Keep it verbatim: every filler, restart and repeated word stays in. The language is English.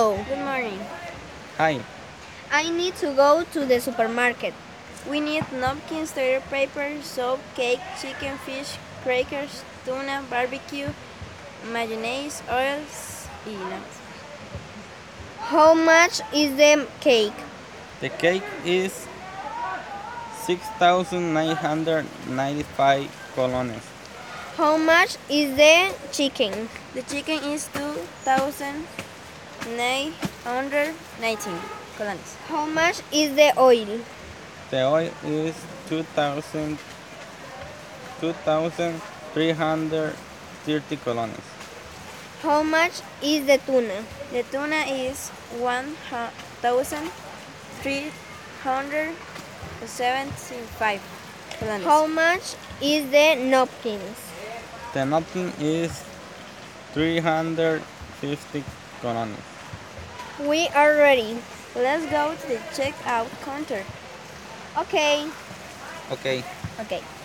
Hello. Good morning. Hi. I need to go to the supermarket. We need napkins, toilet paper, soap, cake, chicken, fish, crackers, tuna, barbecue, mayonnaise, oils, y nada más. How much is the cake? The cake is six thousand nine hundred ninety-five colones. How much is the chicken? The chicken is two thousand nine hundred nineteen colones. How much is the oil? The oil is two thousand two thousand three hundred thirty colones. How much is the tuna? The tuna is one thousand three hundred seventy-five colones. How much is the napkins? The napkin is three hundred fifty colones. We are ready. Let's go to the checkout counter. Okay. Okay. Okay.